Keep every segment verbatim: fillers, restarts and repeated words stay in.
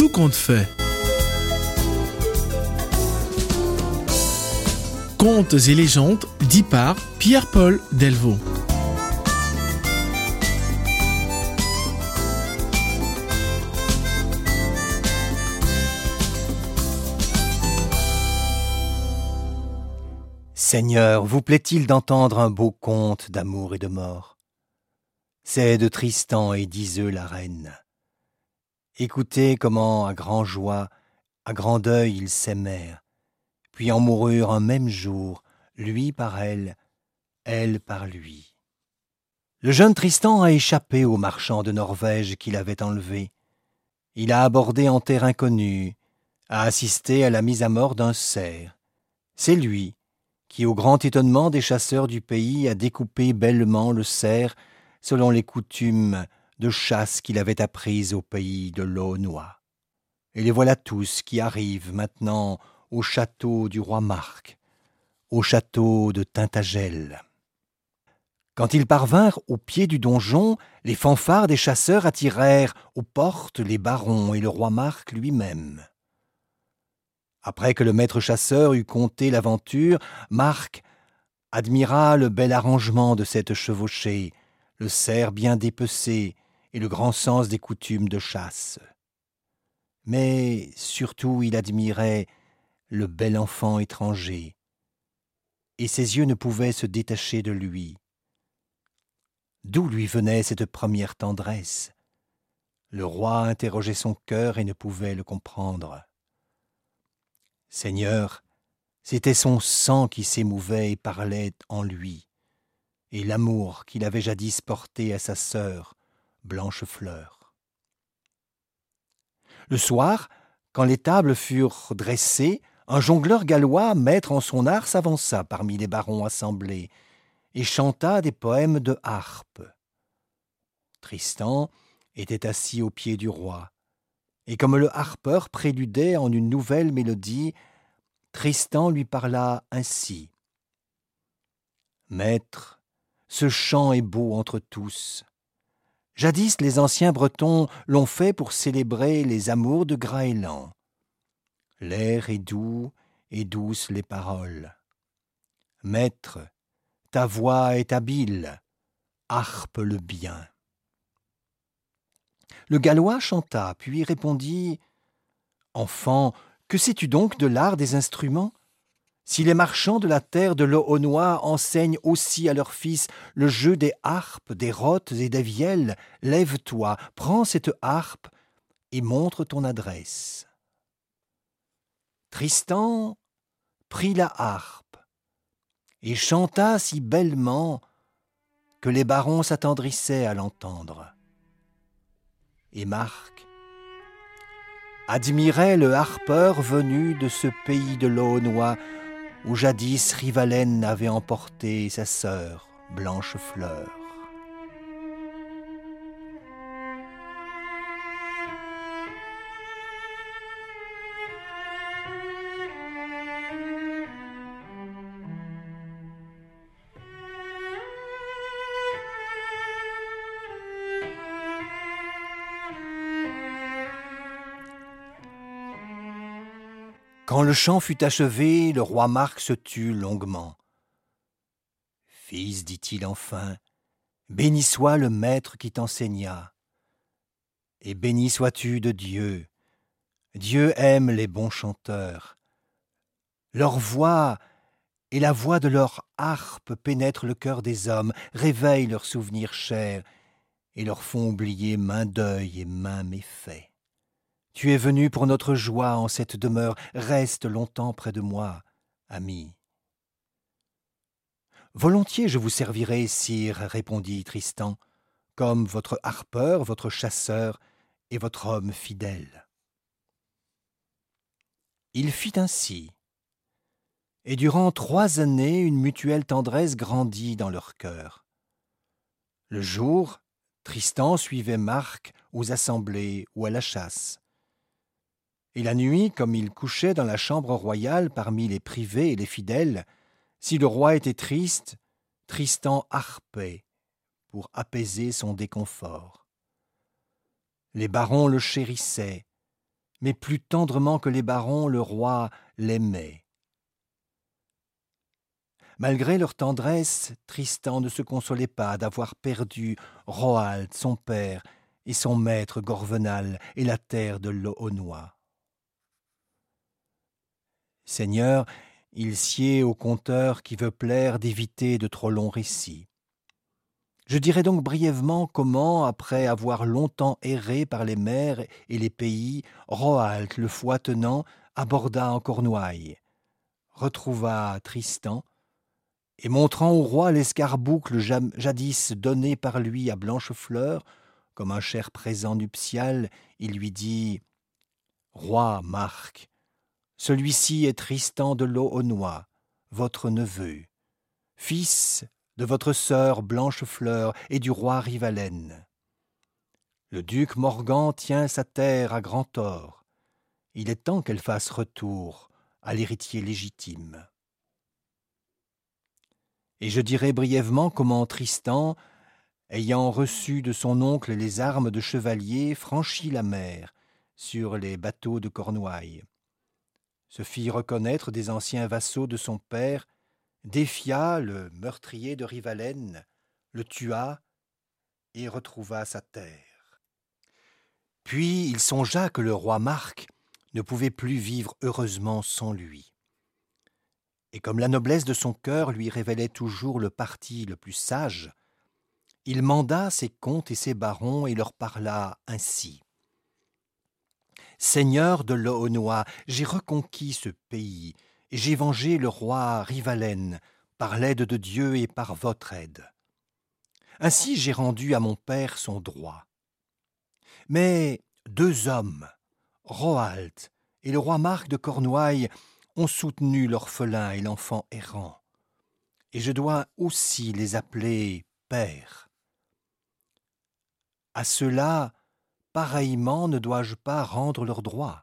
conte fait. Contes et légendes dit par Pierre-Paul Delvaux. Seigneur, vous plaît-il d'entendre un beau conte d'amour et de mort? C'est de Tristan et d'Iseux la reine. Écoutez comment, à grand joie, à grand deuil, ils s'aimèrent, puis en moururent un même jour, lui par elle, elle par lui. Le jeune Tristan a échappé au marchand de Norvège qui l'avait enlevé. Il a abordé en terre inconnue, a assisté à la mise à mort d'un cerf. C'est lui qui, au grand étonnement des chasseurs du pays, a découpé bellement le cerf selon les coutumes de chasse qu'il avait apprises au pays de l'Aunois. Et les voilà tous qui arrivent maintenant au château du roi Marc, au château de Tintagel. Quand ils parvinrent au pied du donjon, les fanfares des chasseurs attirèrent aux portes les barons et le roi Marc lui-même. Après que le maître chasseur eut conté l'aventure, Marc admira le bel arrangement de cette chevauchée, le cerf bien dépecé et le grand sens des coutumes de chasse. Mais surtout il admirait le bel enfant étranger, et ses yeux ne pouvaient se détacher de lui. D'où lui venait cette première tendresse? Le roi interrogeait son cœur et ne pouvait le comprendre. Seigneur, c'était son sang qui s'émouvait et parlait en lui, et l'amour qu'il avait jadis porté à sa sœur, Blanchefleur. Le soir, quand les tables furent dressées, un jongleur gallois, maître en son art, s'avança parmi les barons assemblés et chanta des poèmes de harpe. Tristan était assis au pied du roi, et comme le harpeur préludait en une nouvelle mélodie, Tristan lui parla ainsi. « Maître, ce chant est beau entre tous. Jadis les anciens Bretons l'ont fait pour célébrer les amours de Graëlan. L'air est doux et douces les paroles. Maître, ta voix est habile, harpe le bien. » Le Gallois chanta, puis répondit « Enfant, que sais-tu donc de l'art des instruments? Si les marchands de la terre de l'Aunois enseignent aussi à leurs fils le jeu des harpes, des rotes et des vielles, lève-toi, prends cette harpe et montre ton adresse. » Tristan prit la harpe et chanta si bellement que les barons s'attendrissaient à l'entendre. Et Marc admirait le harpeur venu de ce pays de l'Aunois où jadis Rivalène avait emporté sa sœur Blanchefleur. Quand le chant fut achevé, le roi Marc se tut longuement. « Fils, dit-il enfin, béni soit le maître qui t'enseigna, et béni sois-tu de Dieu. Dieu aime les bons chanteurs. Leur voix et la voix de leur harpe pénètrent le cœur des hommes, réveillent leurs souvenirs chers et leur font oublier maint deuil et maint méfait. Tu es venu pour notre joie en cette demeure, reste longtemps près de moi, ami. »« Volontiers je vous servirai, sire, répondit Tristan, comme votre harpeur, votre chasseur et votre homme fidèle. » Il fit ainsi, et durant trois années une mutuelle tendresse grandit dans leur cœur. Le jour, Tristan suivait Marc aux assemblées ou à la chasse. Et la nuit, comme il couchait dans la chambre royale parmi les privés et les fidèles, si le roi était triste, Tristan harpait pour apaiser son déconfort. Les barons le chérissaient, mais plus tendrement que les barons, le roi l'aimait. Malgré leur tendresse, Tristan ne se consolait pas d'avoir perdu Roald, son père, et son maître Gorvenal, et la terre de l'Aunois. Seigneur, il sied au conteur qui veut plaire d'éviter de trop longs récits. Je dirai donc brièvement comment, après avoir longtemps erré par les mers et les pays, Roald, le foie tenant, aborda en Cornouailles, retrouva Tristan, et montrant au roi l'escarboucle jadis donné par lui à Blanchefleur, comme un cher présent nuptial, il lui dit « Roi Marc, celui-ci est Tristan de l'Aunois, votre neveu, fils de votre sœur Blanchefleur et du roi Rivalen. Le duc Morgan tient sa terre à grand tort. Il est temps qu'elle fasse retour à l'héritier légitime. » Et je dirai brièvement comment Tristan, ayant reçu de son oncle les armes de chevalier, franchit la mer sur les bateaux de Cornouailles, se fit reconnaître des anciens vassaux de son père, défia le meurtrier de Rivalen, le tua et retrouva sa terre. Puis il songea que le roi Marc ne pouvait plus vivre heureusement sans lui. Et comme la noblesse de son cœur lui révélait toujours le parti le plus sage, il manda ses comtes et ses barons et leur parla ainsi. « Seigneur de l'Aunois, j'ai reconquis ce pays, et j'ai vengé le roi Rivalen par l'aide de Dieu et par votre aide. Ainsi j'ai rendu à mon père son droit. Mais deux hommes, Roald et le roi Marc de Cornouailles, ont soutenu l'orphelin et l'enfant errant, et je dois aussi les appeler pères. À ceux-là, pareillement ne dois-je pas rendre leurs droits.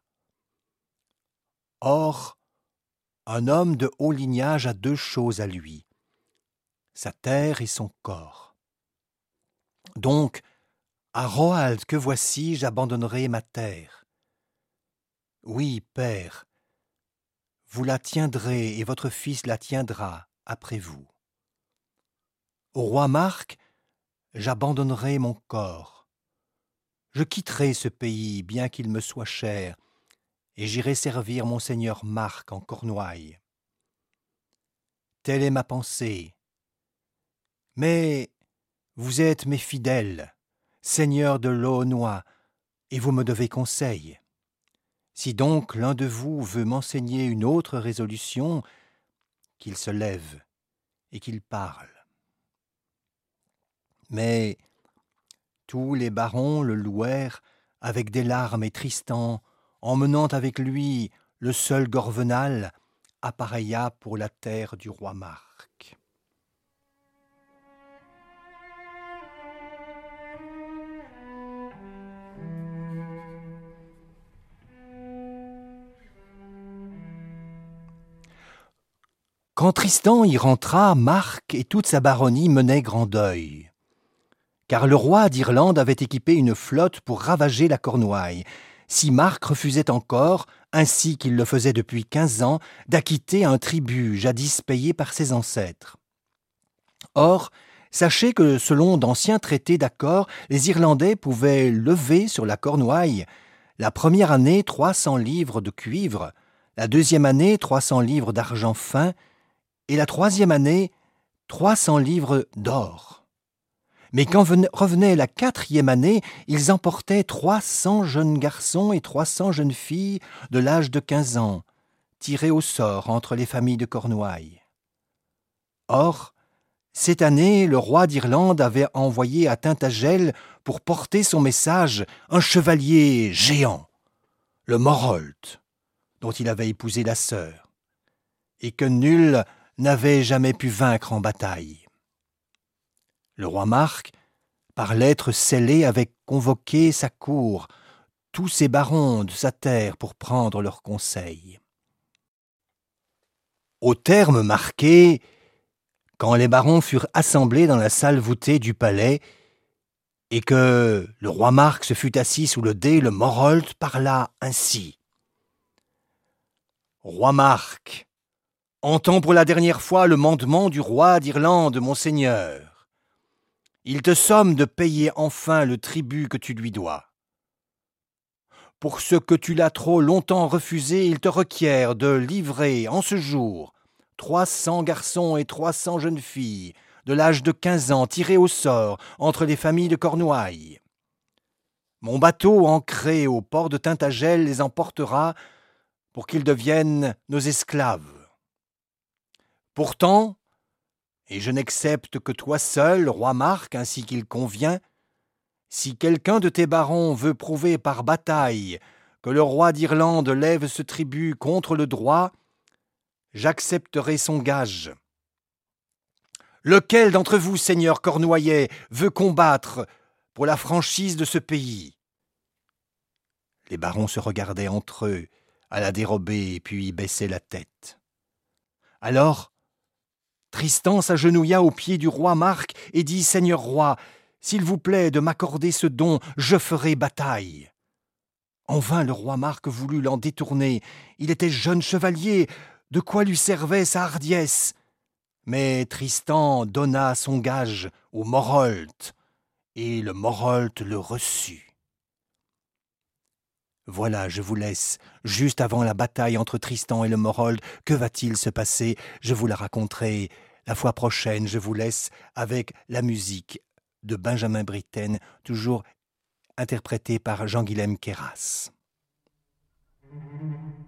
Or, un homme de haut lignage a deux choses à lui, sa terre et son corps. Donc, à Roald que voici, j'abandonnerai ma terre. Oui, père, vous la tiendrez et votre fils la tiendra après vous. Au roi Marc, j'abandonnerai mon corps. Je quitterai ce pays, bien qu'il me soit cher, et j'irai servir mon seigneur Marc en Cornouailles. Telle est ma pensée. Mais vous êtes mes fidèles, seigneurs de l'Aunois, et vous me devez conseil. Si donc l'un de vous veut m'enseigner une autre résolution, qu'il se lève et qu'il parle. » Mais tous les barons le louèrent avec des larmes et Tristan, emmenant avec lui le seul Gorvenal, appareilla pour la terre du roi Marc. Quand Tristan y rentra, Marc et toute sa baronnie menaient grand deuil. Car le roi d'Irlande avait équipé une flotte pour ravager la Cornouaille, si Marc refusait encore, ainsi qu'il le faisait depuis quinze ans, d'acquitter un tribut jadis payé par ses ancêtres. Or, sachez que selon d'anciens traités d'accord, les Irlandais pouvaient lever sur la Cornouaille la première année trois cents livres de cuivre, la deuxième année trois cents livres d'argent fin, et la troisième année, trois cents livres d'or. Mais quand revenait la quatrième année, ils emportaient trois cents jeunes garçons et trois cents jeunes filles de l'âge de quinze ans, tirés au sort entre les familles de Cornouailles. Or, cette année, le roi d'Irlande avait envoyé à Tintagel pour porter son message un chevalier géant, le Morholt, dont il avait épousé la sœur, et que nul n'avait jamais pu vaincre en bataille. Le roi Marc, par lettre scellée, avait convoqué sa cour, tous ses barons de sa terre pour prendre leur conseil. Au terme marqué, quand les barons furent assemblés dans la salle voûtée du palais, Et que le roi Marc se fut assis sous le dé, le Morholt parla ainsi. « Roi Marc, entends pour la dernière fois le mandement du roi d'Irlande, mon seigneur. Il te somme de payer enfin le tribut que tu lui dois. Pour ce que tu l'as trop longtemps refusé, il te requiert de livrer en ce jour trois cents garçons et trois cents jeunes filles, de l'âge de quinze ans, tirés au sort entre les familles de Cornouailles. Mon bateau ancré au port de Tintagel les emportera pour qu'ils deviennent nos esclaves. Pourtant, et je n'excepte que toi seul, roi Marc, ainsi qu'il convient, si quelqu'un de tes barons veut prouver par bataille que le roi d'Irlande lève ce tribut contre le droit, j'accepterai son gage. Lequel d'entre vous, seigneur cornouaillais, veut combattre pour la franchise de ce pays ?» Les barons se regardaient entre eux, à la dérobée, puis baissaient la tête. Alors, Tristan s'agenouilla aux pieds du roi Marc et dit « Seigneur roi, s'il vous plaît de m'accorder ce don, je ferai bataille. » En vain le roi Marc voulut l'en détourner. Il était jeune chevalier, de quoi lui servait sa hardiesse? Mais Tristan donna son gage au Morholt, et le Morholt le reçut. Voilà, je vous laisse, juste avant la bataille entre Tristan et le Morholt. Que va-t-il se passer? Je vous la raconterai la fois prochaine. Je vous laisse avec la musique de Benjamin Britten, toujours interprétée par Jean-Guilhem Queyras.